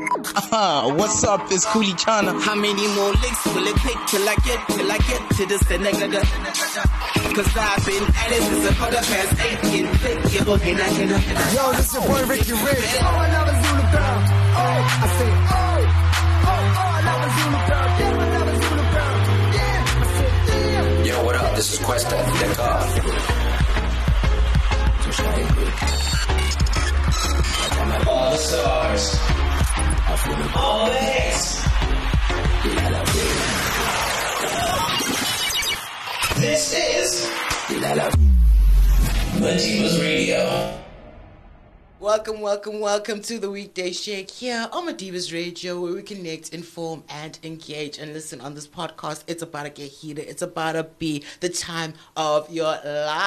What's up? It's Coolie Chana. How many more licks will it take till I get to the Senegal? Cause I've been at it since a quarter past 8. Getting thick, you're looking at it. Yo, this your boy Ricky Rich. Oh, I love a Zulu girl. Oh, I say, I love a Zulu girl. Damn, I love a Zulu girl. Yeah, I said, damn. Yo, what up? This is Questa. Deck off. All the stars. Always. This is Madiba's Radio. Welcome to the Weekday Shake here on Madiba's Radio, where we connect, inform, and engage. And listen, on this podcast, it's about to get heated. It's about to be the time of your life.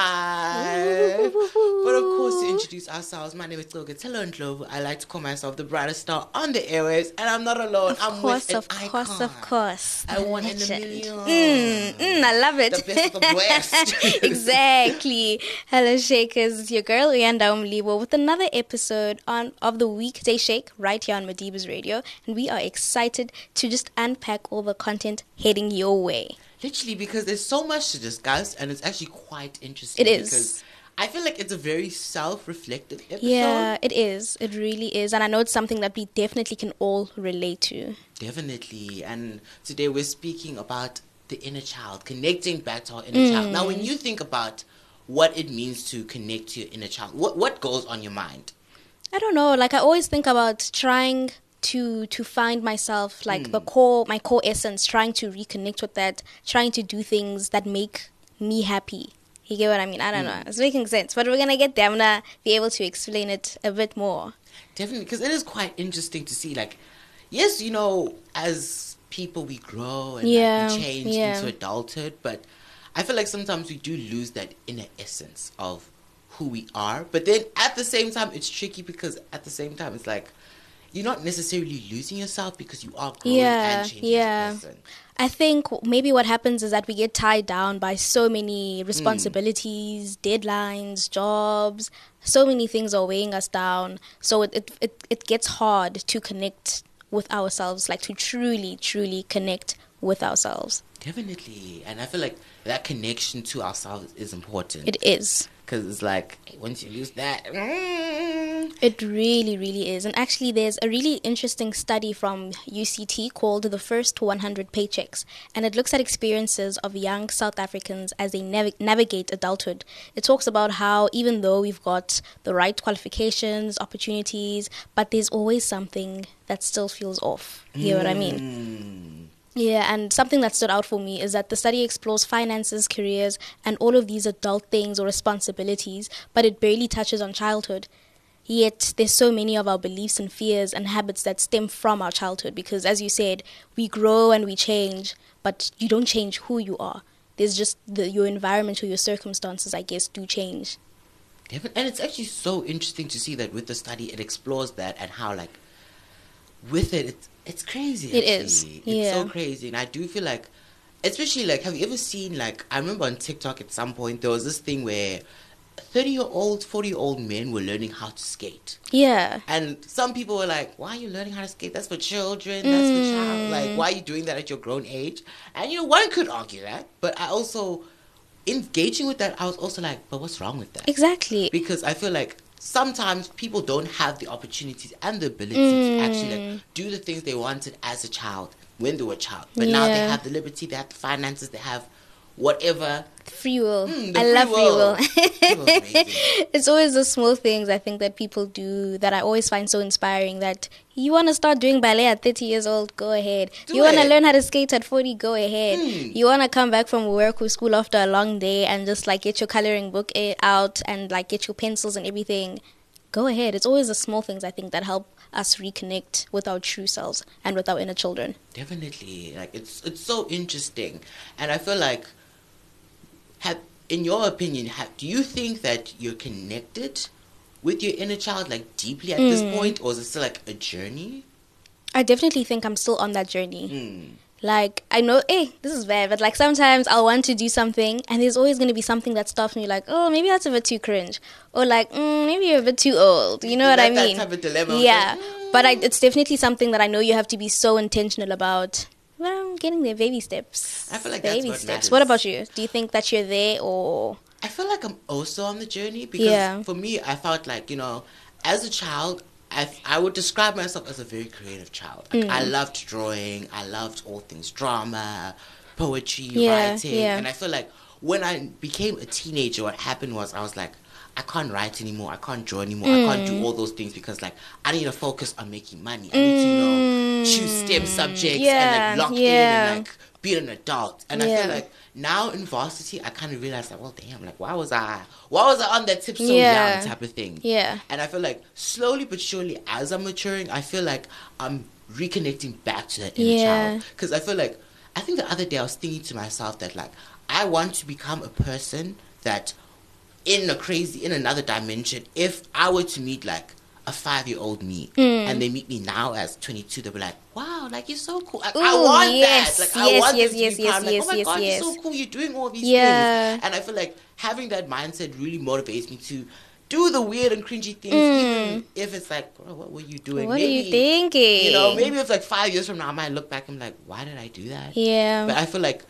But of course, to introduce ourselves, my name is Logan Ndlovu. I like to call myself the brightest star on the airwaves, and I'm not alone. I'm with an icon. Of course. I want in a million. I love it. The best of the blessed. Exactly. Hello, Shakers. It's your girl, Uyanda Umlibo, with another episode of the Weekday Shake right here on Madiba's Radio. And we are excited to just unpack all the content heading your way. Literally, because there's so much to discuss, and it's actually quite interesting. It is. Because I feel like it's a very self-reflective episode. Yeah, it is. It really is. And I know it's something that we definitely can all relate to. Definitely. And today we're speaking about the inner child, connecting back to our inner child. Now, when you think about what it means to connect to your inner child, what goes on your mind? I don't know. Like, I always think about trying to find myself, like my core essence, trying to reconnect with that, trying to do things that make me happy. You get what I mean? I don't know. It's making sense. But we're going to get there. I'm going to be able to explain it a bit more. Definitely, because it is quite interesting to see, like, yes, you know, as people we grow and like, we change into adulthood, but I feel like sometimes we do lose that inner essence of who we are. But then at the same time, it's tricky because at the same time, it's like you're not necessarily losing yourself because you are growing and changing as a person. I think maybe what happens is that we get tied down by so many responsibilities, deadlines, jobs. So many things are weighing us down. So it gets hard to connect with ourselves, like to truly, truly connect with ourselves. Definitely. And I feel like that connection to ourselves is important. It is. Because it's like, once you lose that... It really, really is. And actually, there's a really interesting study from UCT called The First 100 Paychecks. And it looks at experiences of young South Africans as they navigate adulthood. It talks about how even though we've got the right qualifications, opportunities, but there's always something that still feels off. You know what I mean? Yeah, and something that stood out for me is that the study explores finances, careers, and all of these adult things or responsibilities, but it barely touches on childhood. Yet, there's so many of our beliefs and fears and habits that stem from our childhood because, as you said, we grow and we change, but you don't change who you are. There's just your environment or your circumstances, I guess, do change. And it's actually so interesting to see that with the study, it explores that and how, like, with it's crazy. It is. It's so crazy. And I do feel like, especially, like, have you ever seen, like, I remember on TikTok at some point, there was this thing where 30-year-old, 40-year-old men were learning how to skate. Yeah. And some people were like, why are you learning how to skate? That's for children. That's for child. Like, why are you doing that at your grown age? And, you know, one could argue that. But I also, engaging with that, I was also like, but what's wrong with that? Exactly. Because I feel like sometimes people don't have the opportunities and the ability to actually like, do the things they wanted as a child when they were a child. But now they have the liberty, they have the finances, they have whatever. Free will. I love free will. It's always the small things I think that people do that I always find so inspiring. That you want to start doing ballet at 30 years old, go ahead. You want to learn how to skate at 40, go ahead. You want to come back from work or school after a long day and just like get your coloring book out and like get your pencils and everything, go ahead. It's always the small things I think that help us reconnect with our true selves and with our inner children. Definitely. Like it's so interesting. And I feel like, in your opinion, do you think that you're connected with your inner child like deeply at this point, or is it still like a journey? I definitely think I'm still on that journey. Like, I know, this is bad, but like sometimes I'll want to do something and there's always going to be something that stops me, like, oh, maybe that's a bit too cringe. Or like, maybe you're a bit too old. You know what I mean? That type of dilemma. Yeah. But it's definitely something that I know you have to be so intentional about. Well, getting there, baby steps. I feel like baby that's what matters. What about you? Do you think that you're there, or? I feel like I'm also on the journey because for me, I felt like, as a child, I would describe myself as a very creative child. Like, I loved drawing. I loved all things drama, poetry, writing. And I feel like when I became a teenager, what happened was I was like, I can't write anymore. I can't draw anymore. I can't do all those things because, like, I need to focus on making money. I need to, choose STEM subjects and, like, lock in and, like, be an adult. And I feel like now in varsity, I kind of realized, like, well, damn, like, why was I on that tip so young type of thing? Yeah. And I feel like slowly but surely, as I'm maturing, I feel like I'm reconnecting back to that inner child. Because I think the other day I was thinking to myself that, like, I want to become a person that in another dimension, if I were to meet like a 5-year-old me and they meet me now as 22, they'll be like, wow, like, you're so cool. Like, I want that. Like, I want this to become like, oh my God, you're so cool. You're doing all these things. And I feel like having that mindset really motivates me to do the weird and cringy things, even if it's like, oh, what were you doing? What are you thinking? Maybe if like 5 years from now, I might look back and be like, why did I do that? Yeah. But I feel like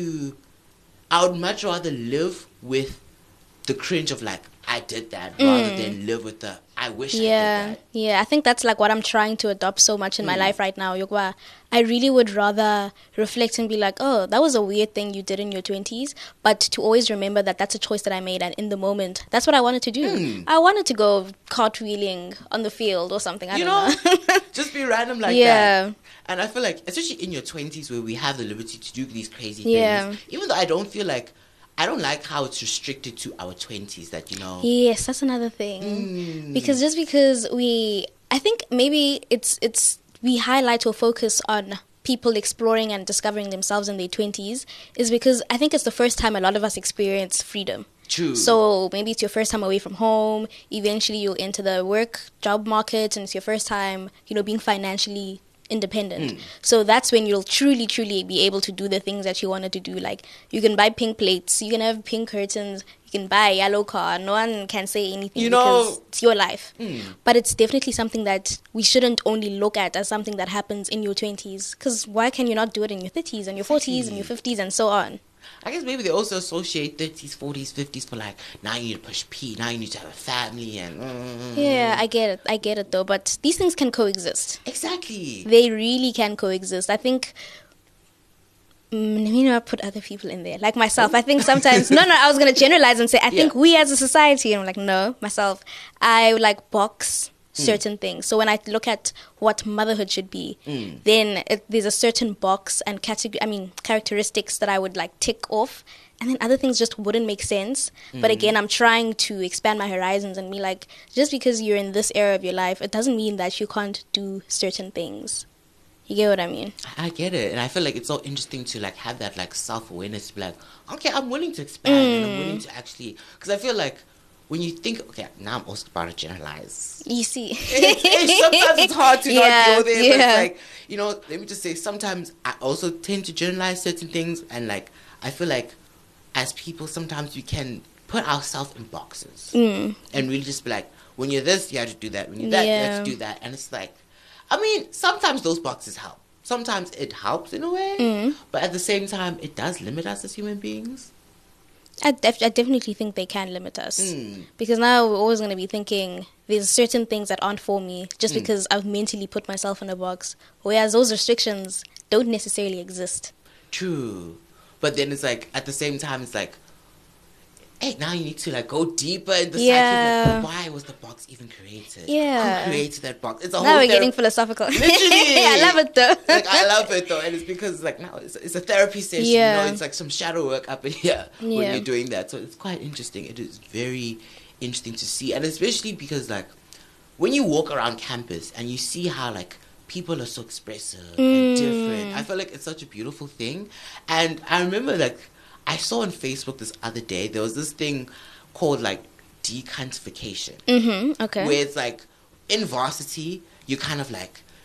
I would much rather live with the cringe of like, I did that, rather than live with the, I wish I did that. Yeah, I think that's like what I'm trying to adopt so much in my life right now. Yokwa, I really would rather reflect and be like, oh, that was a weird thing you did in your 20s, but to always remember that that's a choice that I made, and in the moment, that's what I wanted to do. I wanted to go cartwheeling on the field or something. I don't know. Just be random like that. And I feel like, especially in your 20s where we have the liberty to do these crazy things, even though I don't like how it's restricted to our 20s, that, Yes, that's another thing. Because just because I think maybe we highlight or focus on people exploring and discovering themselves in their 20s is because I think it's the first time a lot of us experience freedom. True. So maybe it's your first time away from home. Eventually you'll enter the job market, and it's your first time, being financially independent. So that's when you'll truly be able to do the things that you wanted to do. Like, you can buy pink plates, you can have pink curtains, you can buy a yellow car. No one can say anything because it's your life. But it's definitely something that we shouldn't only look at as something that happens in your 20s, because why can you not do it in your 30s and your 40s and your 50s and so on? I guess maybe they also associate 30s, 40s, 50s for like, now you need to push P, now you need to have a family and... Yeah, I get it though, but these things can coexist. Exactly. They really can coexist. I think... let me not put other people in there. Like myself, I think sometimes... No, I was going to generalize and say, I think we as a society, and I'm like, no, myself, I like box certain things. So when I look at what motherhood should be, then there's a certain box and characteristics that I would like tick off, and then other things just wouldn't make sense. But again, I'm trying to expand my horizons and be like, just because you're in this era of your life, it doesn't mean that you can't do certain things. You get what I mean? I get it. And I feel like it's so interesting to like have that like self-awareness to be like, okay, I'm willing to expand and I'm willing to actually, because I feel like when you think, okay, now I'm also about to generalize. You see. Sometimes it's hard to not go there, but it's like, let me just say, sometimes I also tend to generalize certain things, and like, I feel like as people, sometimes we can put ourselves in boxes and really just be like, when you're this, you have to do that. When you're that, you have to do that. And it's like, I mean, sometimes those boxes help. Sometimes it helps in a way, but at the same time, it does limit us as human beings. I definitely think they can limit us, because now we're always going to be thinking there's certain things that aren't for me just because I've mentally put myself in a box, whereas those restrictions don't necessarily exist. True. But then it's like, at the same time, it's like, hey, now you need to like go deeper in the psyche. Like, why was the box even created? Who created that box? It's a now we're getting philosophical. Literally. I love it though. Like, I love it though. And it's because like now it's a therapy session. It's like some shadow work up in here when you're doing that. So it's quite interesting. It is very interesting to see. And especially because like when you walk around campus and you see how like people are so expressive and different, I feel like it's such a beautiful thing. And I remember like I saw on Facebook this other day, there was this thing called like decuntification. Okay. Where it's like in varsity, you kind of like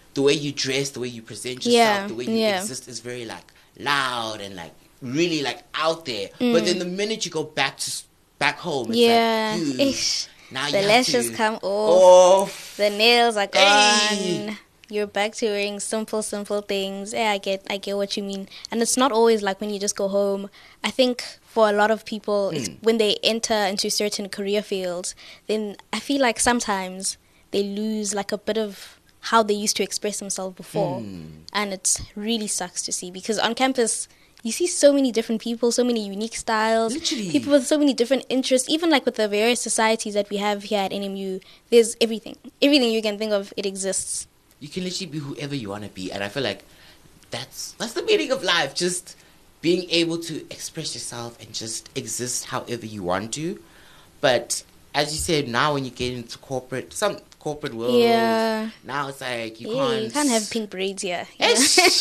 the way you dress, the way you present yourself, the way you exist is very like loud and like really like out there. But then the minute you go back home, it's like, Ish. Now the you lashes come off, the nails are gone. Hey. You're back to wearing simple things. Yeah, I get what you mean. And it's not always like when you just go home. I think for a lot of people, it's when they enter into certain career fields, then I feel like sometimes they lose like a bit of how they used to express themselves before. And it really sucks to see, because on campus, you see so many different people, so many unique styles, Literally. people with so many different interests. Even like with the various societies that we have here at NMU, there's everything. Everything you can think of, it exists. You can literally be whoever you want to be. And I feel like that's the meaning of life. Just being able to express yourself and just exist however you want to. But as you said, now when you get into corporate world, now it's like you can't have pink braids here. Yeah.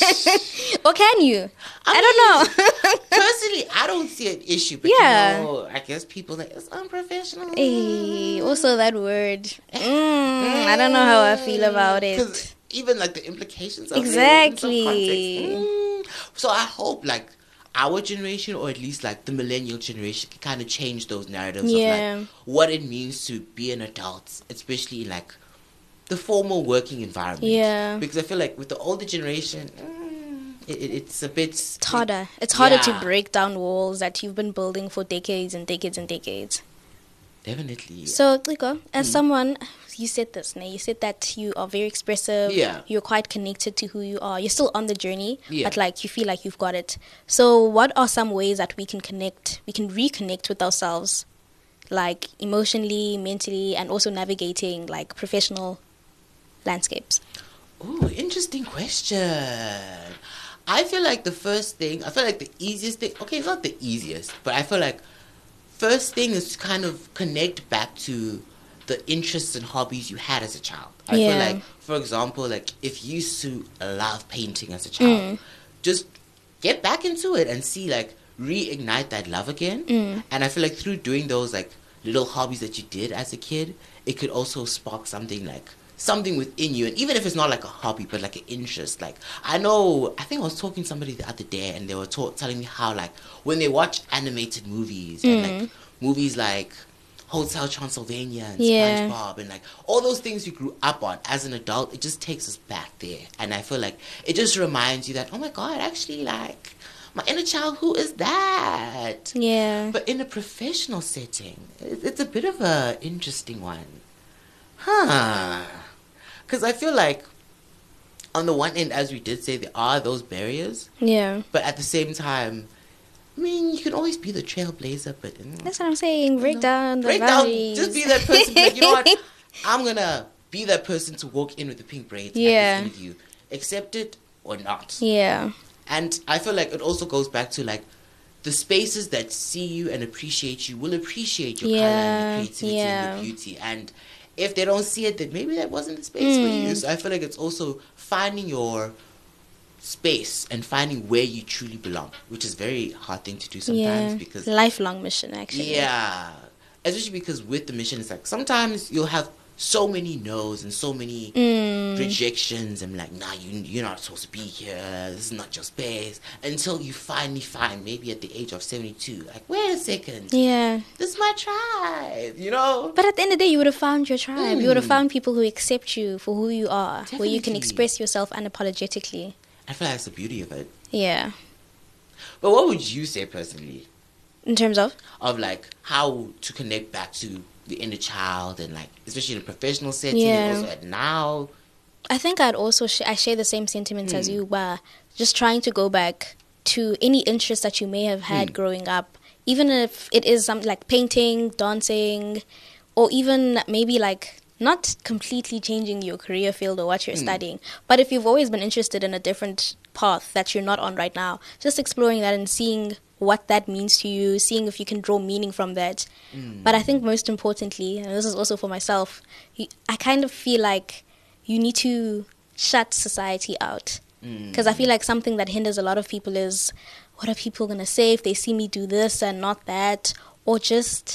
Or can you? I don't know. Personally, I don't see an issue. But I guess people like, it's unprofessional. Hey, also that word. I don't know how I feel about it. Even like the implications of exactly. it in some context. So I hope like our generation, or at least like the millennial generation, can kind of change those narratives of like what it means to be an adult, especially in like the formal working environment. Yeah. Because I feel like with the older generation, it's a bit... It's harder. It's harder to break down walls that you've been building for decades and decades and decades. Definitely. So, Rico, as someone... You said this, Nay. You said that you are very expressive. Yeah. You're quite connected to who you are. You're still on the journey, but like you feel like you've got it. So what are some ways that we can reconnect with ourselves, like emotionally, mentally, and also navigating like professional landscapes? Oh, interesting question. I feel like the easiest thing, okay, it's not the easiest, but I feel like first thing is to kind of connect back to the interests and hobbies you had as a child. I feel like, for example, like if you used to love painting as a child, just get back into it and see, like, reignite that love again. And I feel like through doing those like little hobbies that you did as a kid, it could also spark something within you. And even if it's not like a hobby, but like an interest. Like I think I was talking to somebody the other day, and they were telling me how like when they watch animated movies and like movies like Hotel Transylvania and SpongeBob and like all those things we grew up on as an adult, it just takes us back there. And I feel like it just reminds you that, oh my God, actually, like my inner child, who is that? Yeah. But in a professional setting, it's a bit of a interesting one. Because I feel like on the one end, as we did say, there are those barriers. Yeah. But at the same time, I mean, you can always be the trailblazer, but... That's what I'm saying. Break down the boundaries. Just be that person. Like, you know what? I'm going to be that person to walk in with the pink braids at this interview. Accept it or not. Yeah. And I feel like it also goes back to, like, the spaces that see you and appreciate you will appreciate your color and your creativity and your beauty. And if they don't see it, then maybe that wasn't the space for you. So I feel like it's also finding your space and finding where you truly belong, which is a very hard thing to do sometimes because lifelong mission actually. Yeah, especially because with the mission, it's like sometimes you'll have so many no's and so many rejections and like, nah, you're not supposed to be here. This is not your space. Until you finally find, maybe at the age of 72, like, wait a second. Yeah. This is my tribe, you know? But at the end of the day, you would have found your tribe. You would have found people who accept you for who you are, Definitely. where you can express yourself unapologetically. I feel like that's the beauty of it. Yeah. But what would you say personally? In terms of? Of like how to connect back to the inner child and like, especially in a professional setting and also at now. I think I'd also, I share the same sentiments as you, where just trying to go back to any interest that you may have had growing up, even if it is something like painting, dancing, or even maybe like not completely changing your career field or what you're studying, but if you've always been interested in a different path that you're not on right now, just exploring that and seeing what that means to you, seeing if you can draw meaning from that. But I think most importantly, and this is also for myself, I kind of feel like you need to shut society out. Because I feel like something that hinders a lot of people is, what are people going to say if they see me do this and not that? Or just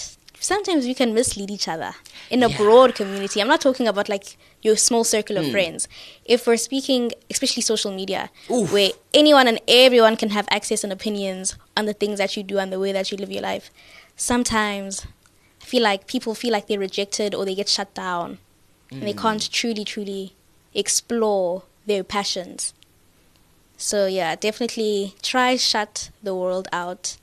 sometimes we can mislead each other in a broad community. I'm not talking about like your small circle of friends. If we're speaking, especially social media, where anyone and everyone can have access and opinions on the things that you do and the way that you live your life, sometimes I feel like people feel like they're rejected or they get shut down and they can't truly explore their passions. So yeah, definitely try shut the world out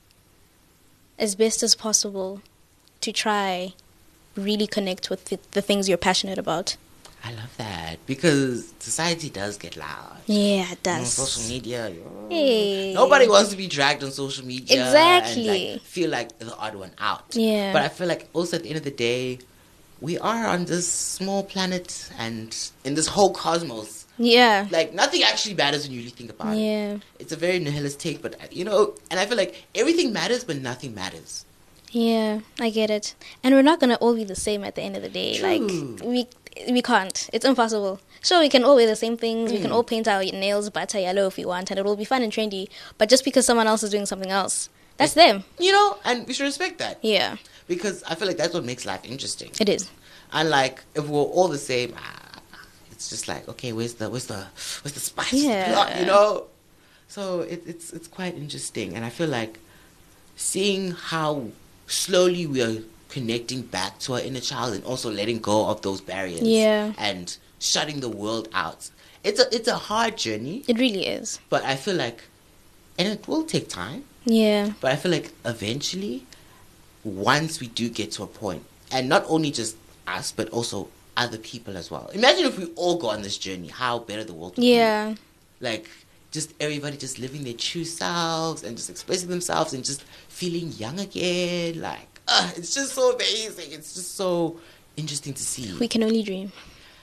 as best as possible to try really connect with the things you're passionate about. I love that because society does get loud. Yeah, it does. On social media, nobody wants to be dragged on social media. Exactly. And like, feel like the odd one out. Yeah. But I feel like also at the end of the day, we are on this small planet and in this whole cosmos. Yeah. Like, nothing actually matters when you really think about it. Yeah. It's a very nihilist take, but, and I feel like everything matters, but nothing matters. Yeah, I get it. And we're not going to all be the same at the end of the day. True. Like, we can't. It's impossible. Sure, we can all wear the same things. We can all paint our nails butter yellow if we want, and it will be fun and trendy. But just because someone else is doing something else, that's them. And we should respect that. Yeah. Because I feel like that's what makes life interesting. It is. And like, if we're all the same, it's just like, okay, where's the spice? Yeah. So it's quite interesting, and I feel like seeing how slowly we are connecting back to our inner child and also letting go of those barriers. Yeah. And shutting the world out. It's a hard journey. It really is. But I feel like, and it will take time. Yeah. But I feel like eventually, once we do get to a point, and not only just us, but also other people as well. Imagine if we all go on this journey, how better the world would be. Like, just everybody just living their true selves and just expressing themselves and just feeling young again. Like, it's just so amazing. It's just so interesting to see. We can only dream.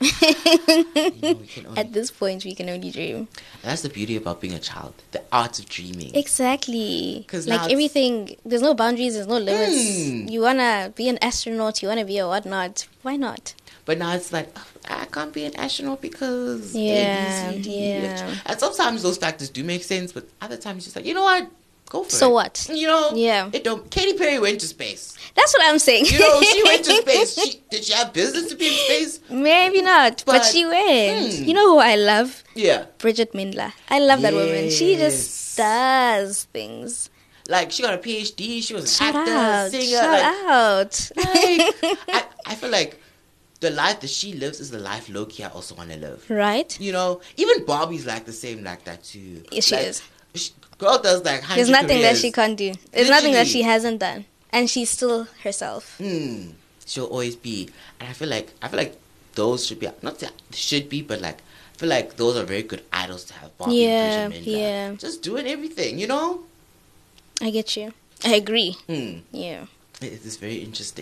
At this point, we can only dream. And that's the beauty about being a child. The art of dreaming. Exactly. Like everything, there's no boundaries, there's no limits. You want to be an astronaut, you want to be a whatnot. Why not? But now it's like, I can't be an astronaut because yeah. And sometimes those factors do make sense, but other times it's just like, you know what? Go for it. So what? Yeah. It don't. Katy Perry went to space. That's what I'm saying. She went to space. Did she have business to be in space? Maybe not, but she went. You know who I love? Yeah. Bridget Mindler. I love that woman. She just does things. Like, she got a PhD. She was an actor, singer. Shout out. I feel like the life that she lives is the life low-key I also want to live. Right. Even Barbie's like the same like that too. Yes, she is. Girl does like 100 There's nothing careers. that she can't do. There's nothing that she hasn't done. And she's still herself. She'll always be. And I feel like those should be, not that should be, but like, I feel like those are very good idols to have. Barbie and Bridget Mindler. Yeah. Just doing everything, I get you. I agree. Yeah. It is very interesting.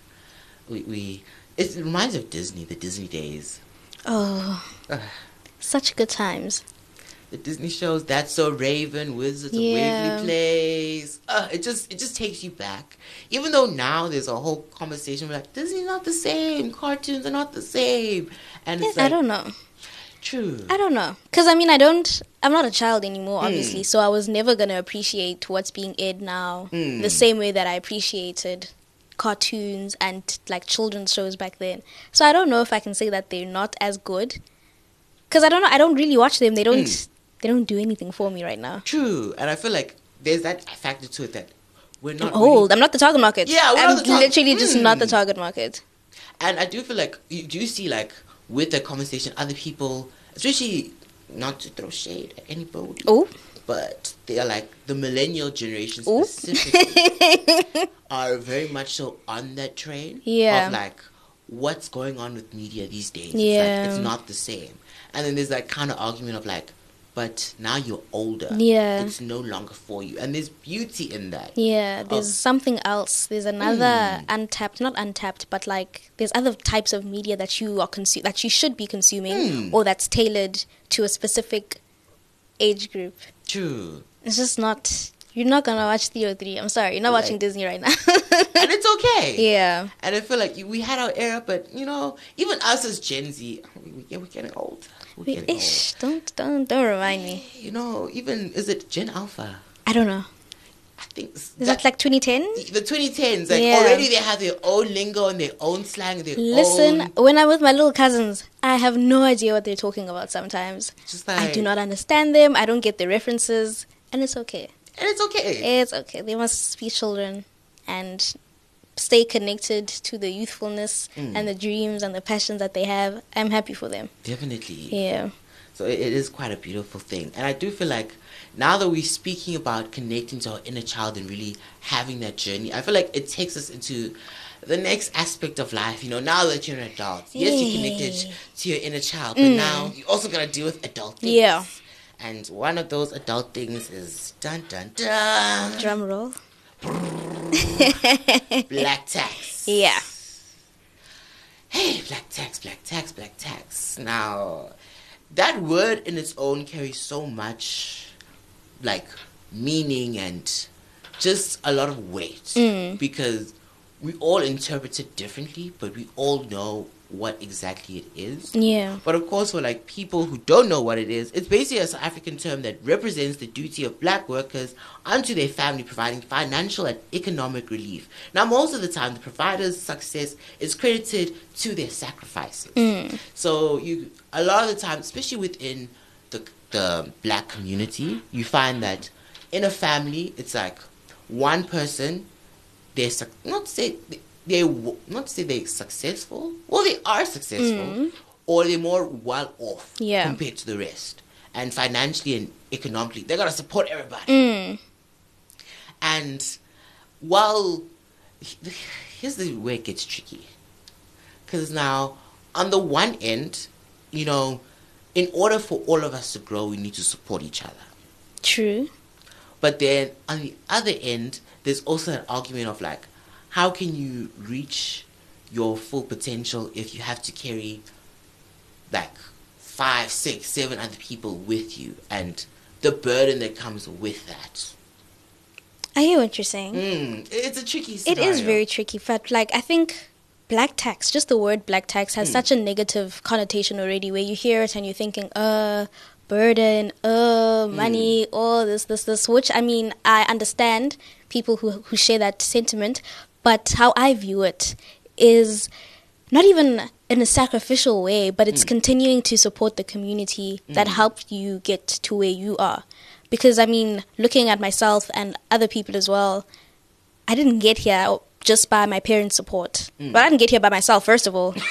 It reminds me of Disney, the Disney days. Oh. Such good times. The Disney shows, That's So Raven, Wizards of Waverly Place. It just takes you back. Even though now there's a whole conversation like Disney's not the same, cartoons are not the same, and it's like, I don't know. True. I don't know, because I'm not a child anymore, obviously. So I was never gonna appreciate what's being aired now the same way that I appreciated cartoons and like children's shows back then. So I don't know if I can say that they're not as good, because I don't know. I don't really watch them. They don't do anything for me right now. True. And I feel like there's that factor to it that we're not... I'm old. I'm not the target market. Yeah, I'm literally just not the target market. And I do feel like, you do see like, with the conversation, other people, especially, not to throw shade at anybody, but they are like, the millennial generation specifically, are very much so on that train of like, what's going on with media these days. Yeah. It's not the same. And then there's that kind of argument of like, but now you're older. Yeah. It's no longer for you. And there's beauty in that. Yeah, there's something else. There's another not untapped, but like there's other types of media that you are that you should be consuming or that's tailored to a specific age group. True. It's just not... You're not going to watch Theo 3. I'm sorry. You're not watching Disney right now. And it's okay. Yeah. And I feel like we had our era, but, even us as Gen Z, we're getting old. Don't remind me. Even, is it Gen Alpha? I don't know. think is that like 2010? The 2010s, like already they have their own lingo and their own slang. When I'm with my little cousins, I have no idea what they're talking about sometimes. Just like, I do not understand them. I don't get the references, and it's okay. It's okay. They must be children and stay connected to the youthfulness and the dreams and the passions that they have. I'm happy for them. Definitely. Yeah. So it is quite a beautiful thing. And I do feel like now that we're speaking about connecting to our inner child and really having that journey, I feel like it takes us into the next aspect of life. You know, now that you're an adult, yes, you're connected to your inner child, but now you're also going to deal with adult things. Yeah. And one of those adult things is dun dun dun. Drum roll. Black tax. Yeah. Hey, black tax, black tax, black tax. Now, that word in its own carries so much, like, meaning and just a lot of weight. Because we all interpret it differently, but we all know what exactly it is. Yeah. But of course, for like people who don't know what it is, it's basically a South African term that represents the duty of black workers unto their family, providing financial and economic relief. Now, most of the time, the provider's success is credited to their sacrifices. So a lot of the time, especially within the black community, you find that in a family, it's like one person, they're not to say they're successful. Well, they are successful, or they're more well off compared to the rest. And financially and economically, they gotta support everybody. And while here's where it gets tricky, because now on the one end, you know, in order for all of us to grow, we need to support each other. True. But then on the other end, there's also an argument of like, how can you reach your full potential if you have to carry like 5, 6, 7 other people with you and the burden that comes with that? I hear what you're saying. It's a tricky scenario. It is very tricky, but like I think black tax, just the word black tax has such a negative connotation already where you hear it and you're thinking, burden, money, this, which I mean, I understand people who share that sentiment, but how I view it is not even in a sacrificial way, but it's continuing to support the community that helped you get to where you are. Because, I mean, looking at myself and other people as well, I didn't get here just by my parents' support. But I didn't get here by myself, first of all.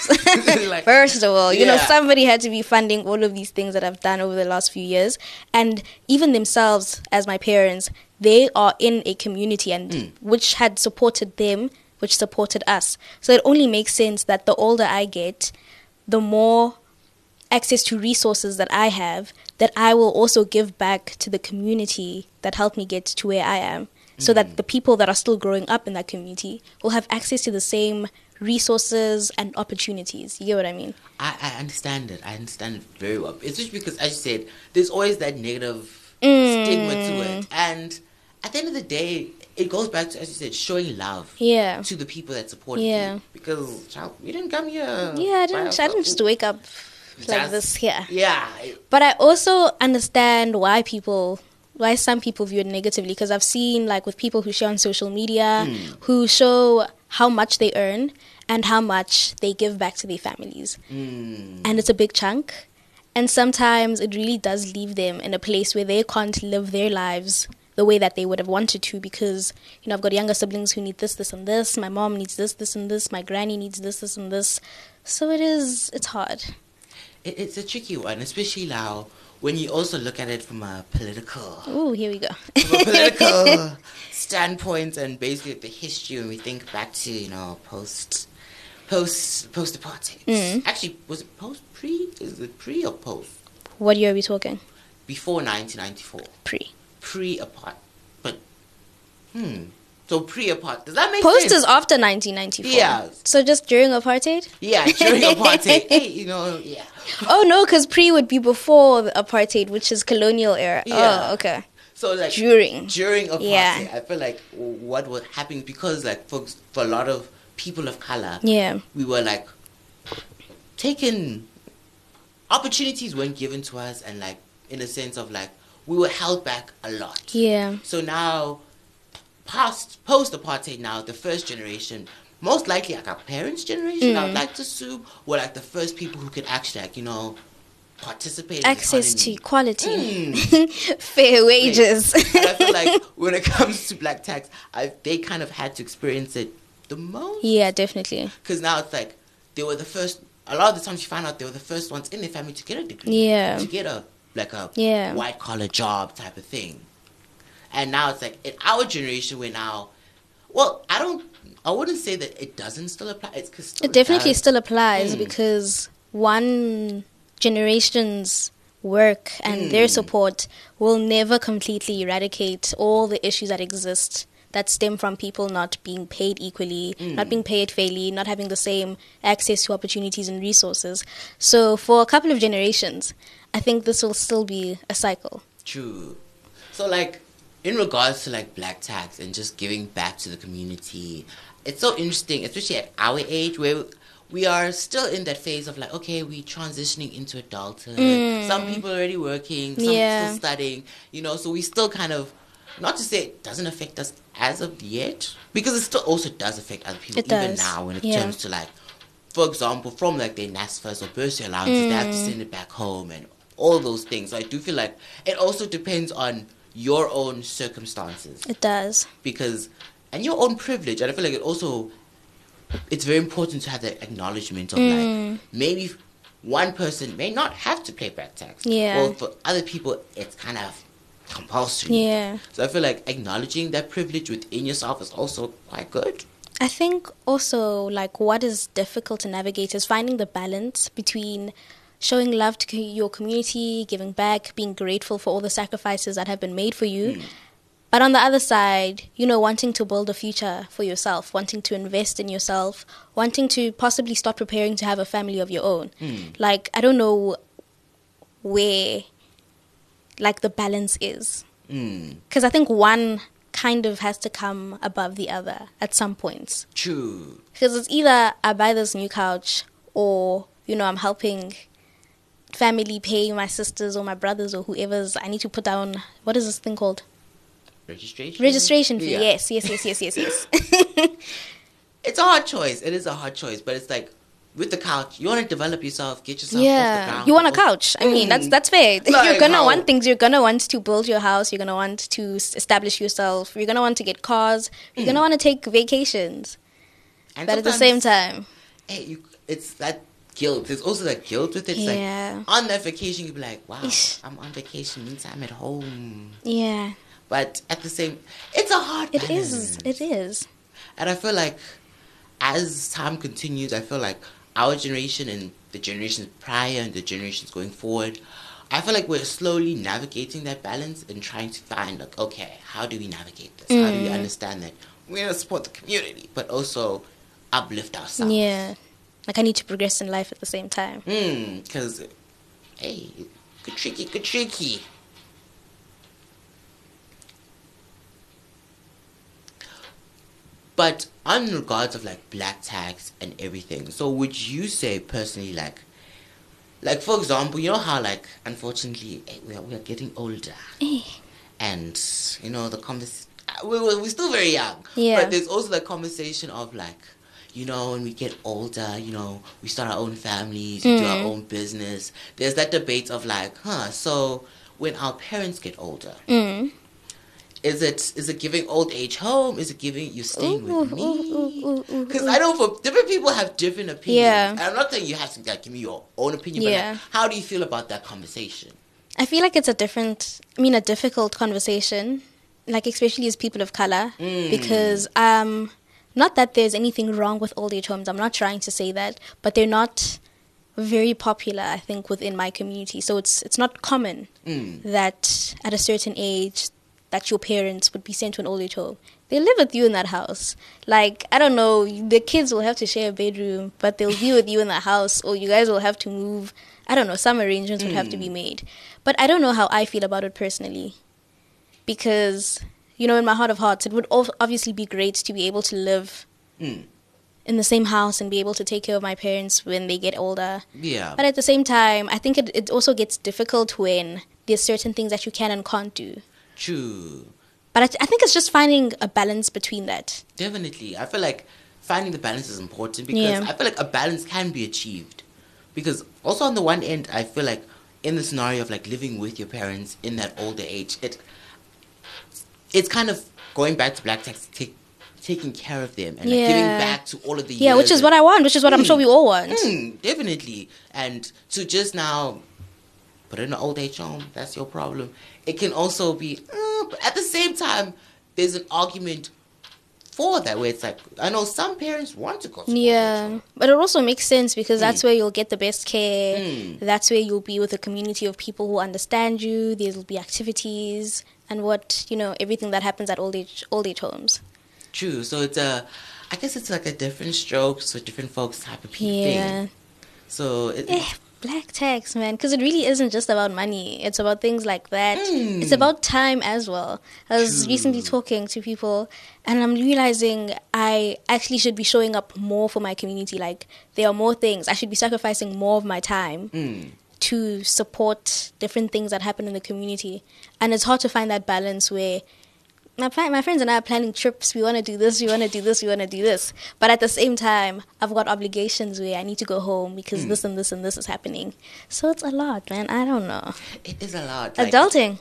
You know, somebody had to be funding all of these things that I've done over the last few years. And even themselves, as my parents, they are in a community and which had supported them, which supported us. So it only makes sense that the older I get, the more access to resources that I have, that I will also give back to the community that helped me get to where I am. So that the people that are still growing up in that community will have access to the same resources and opportunities. You get what I mean? I understand it. I understand it very well. It's just because, as you said, there's always that negative stigma to it. And at the end of the day, it goes back to, as you said, showing love to the people that supported you. Because, child, we didn't come here. Yeah, I didn't just wake up like this here. Yeah. But I also understand why some people view it negatively, because I've seen, like, with people who share on social media, who show how much they earn and how much they give back to their families. And it's a big chunk. And sometimes it really does leave them in a place where they can't live their lives the way that they would have wanted to, because, you know, I've got younger siblings who need this, this, and this. My mom needs this, this, and this. My granny needs this, this, and this. So it's hard. It's a tricky one, especially now when you also look at it from a political... Ooh, here we go. From a political standpoint, and basically the history, when we think back to, you know, post-apartheid. Actually, was it is it pre or post? What year are we talking? Before 1994. Pre-apartheid. But, So pre-apartheid. Does that make sense? Post is after 1994. Yeah. So just during apartheid? Yeah, during apartheid. Hey, you know, yeah. Oh, no, because pre would be before the apartheid, which is colonial era. Yeah. Oh, okay. So, like, during apartheid, I feel like what was happening, because, like, for a lot of people of color, we were, like, opportunities weren't given to us, and, like, in a sense of, like, we were held back a lot. Yeah. So now, post-apartheid now, the first generation, most likely like our parents' generation, I would like to assume, were like the first people who could actually like, participate access in to equality, fair wages. And I feel like when it comes to black tax, they kind of had to experience it the most. Yeah, definitely. Because now it's like they were the first. A lot of the times you find out they were the first ones in their family to get a degree. Yeah. To get a white collar job type of thing. And now it's like in our generation, we're now. Well, I wouldn't say that it doesn't still apply. It definitely still applies because one generation's work and their support will never completely eradicate all the issues that exist that stem from people not being paid equally, not being paid fairly, not having the same access to opportunities and resources. So for a couple of generations, I think this will still be a cycle. True. So like in regards to like black tax and just giving back to the community, it's so interesting, especially at our age where we are still in that phase of like, okay, we're transitioning into adulthood. Some people are already working, some still studying, so we still kind of, not to say it doesn't affect us as of yet, because it still also does affect other people even now when it comes to like, for example, from like their NSFAS or bursary allowances, they have to send it back home and all those things. So I do feel like it also depends on your own circumstances. It does. And your own privilege. And I feel like it's very important to have that acknowledgement of like, maybe one person may not have to pay back tax. Yeah. Or for other people, it's kind of compulsory. Yeah. So I feel like acknowledging that privilege within yourself is also quite good. I think also like what is difficult to navigate is finding the balance between showing love to your community, giving back, being grateful for all the sacrifices that have been made for you. But on the other side, wanting to build a future for yourself, wanting to invest in yourself, wanting to possibly start preparing to have a family of your own. Like, I don't know where, like, the balance is. Because I think one kind of has to come above the other at some points. True. Because it's either I buy this new couch or, I'm helping family pay my sisters or my brothers or whoever's. I need to put down, what is this thing called? Registration fee. Yeah. Yes. It's a hard choice. It is a hard choice, but it's like with the couch, you want to develop yourself, get yourself off the ground. You want a couch. I mean, that's fair. Like, you're gonna want things. You're gonna want to build your house. You're gonna want to establish yourself. You're gonna want to get cars. You're gonna want to take vacations. But at the same time, it's that guilt. There's also that guilt with it. It's like on that vacation, you'll be like, wow, I'm on vacation, means I'm at home. Yeah. But at the same, it's a hard balance. It is. And I feel like as time continues, I feel like our generation and the generations prior and the generations going forward, I feel like we're slowly navigating that balance and trying to find like, okay, how do we navigate this? How do we understand that we're going to support the community, but also uplift ourselves? Yeah. Like I need to progress in life at the same time. Because, hey, good tricky. But on regards of like black tax and everything, so would you say personally like for example, you know how like unfortunately we are getting older, and the we're still very young, but there's also the conversation of like when we get older, we start our own families, we do our own business. There's that debate of like, so when our parents get older. Is it giving old age home? Is it giving you staying with me? Because I know for different people have different opinions. Yeah. And I'm not saying you have to give me your own opinion, but like, how do you feel about that conversation? I feel like it's a difficult conversation, like especially as people of color, because not that there's anything wrong with old age homes. I'm not trying to say that, but they're not very popular, I think, within my community. So it's not common that at a certain age that your parents would be sent to an old age home. They live with you in that house. Like, I don't know, the kids will have to share a bedroom, but they'll be with you in the house, or you guys will have to move. I don't know, some arrangements would have to be made. But I don't know how I feel about it personally. Because, in my heart of hearts, it would obviously be great to be able to live in the same house and be able to take care of my parents when they get older. Yeah. But at the same time, I think it also gets difficult when there's certain things that you can and can't do. True. But I think it's just finding a balance between that. Definitely. I feel like finding the balance is important because I feel like a balance can be achieved. Because also on the one end, I feel like in the scenario of like living with your parents in that older age, it's kind of going back to black tax, taking care of them and like giving back to all of the years. Which is what I want, which is what I'm sure we all want. Definitely. And to just now put in an old age home, that's your problem. It can also be, but at the same time, there's an argument for that where it's like, I know some parents want to go to old age home. But it also makes sense because that's where you'll get the best care. That's where you'll be with a community of people who understand you. There'll be activities and everything that happens at old age homes. True. So it's I guess it's like a different strokes for different folks type of thing. So black tax, man, because it really isn't just about money. It's about things like that. It's about time as well. I was recently talking to people and I'm realizing I actually should be showing up more for my community. Like, there are more things. I should be sacrificing more of my time to support different things that happen in the community. And it's hard to find that balance where my friends and I are planning trips. We want to do this, we want to do this, we want to do this. But at the same time, I've got obligations where I need to go home because this and this and this is happening. So it's a lot, man. I don't know. It is a lot. Like, adulting.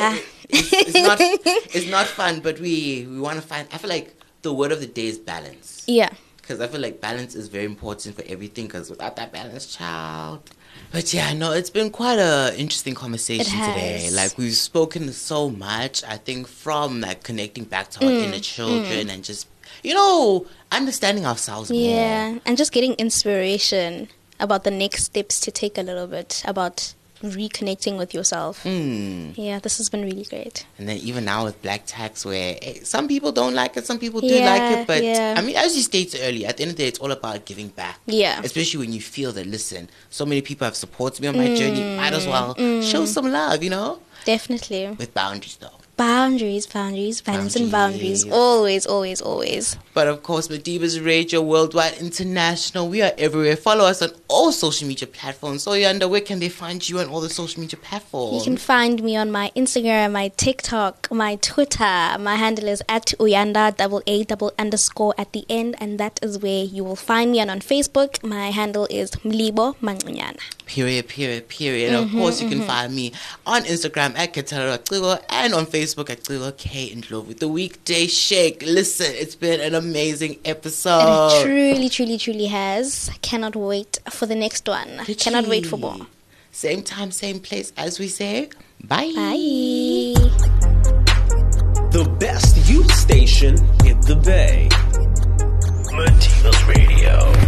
It's not fun, but we want to find... I feel like the word of the day is balance. Yeah. Because I feel like balance is very important for everything because without that balance, child... But yeah, no, it's been quite an interesting conversation today. Like, we've spoken so much, I think, from like connecting back to our inner children and just, understanding ourselves more. Yeah, and just getting inspiration about the next steps to take a little bit, about reconnecting with yourself. Yeah, this has been really great. And then even now with black tax where some people don't like it, some people do like it, but I mean, as you stated earlier, at the end of the day, it's all about giving back. Especially when you feel that, listen, so many people have supported me on my journey, might as well show some love, Definitely. With boundaries though. Boundaries, balance and boundaries. Always, always, always. But of course, Madibas Radio Worldwide International, we are everywhere. Follow us on all social media platforms. So, Yanda, where can they find you on all the social media platforms? You can find me on my Instagram, my TikTok, my Twitter. My handle is @Uyanda, __ at the end. And that is where you will find me. And on Facebook, my handle is Mlibo Mangunyana. Period. And of course, you can find me on Instagram @Ketalelo and on Facebook at K Ndlovu. The Weekday Shake. Listen, it's been an amazing episode. And it truly has. I cannot wait for the next one. Cannot wait for more. Same time, same place, as we say. Bye. Bye. The best youth station in the Bay. Madibas Radio.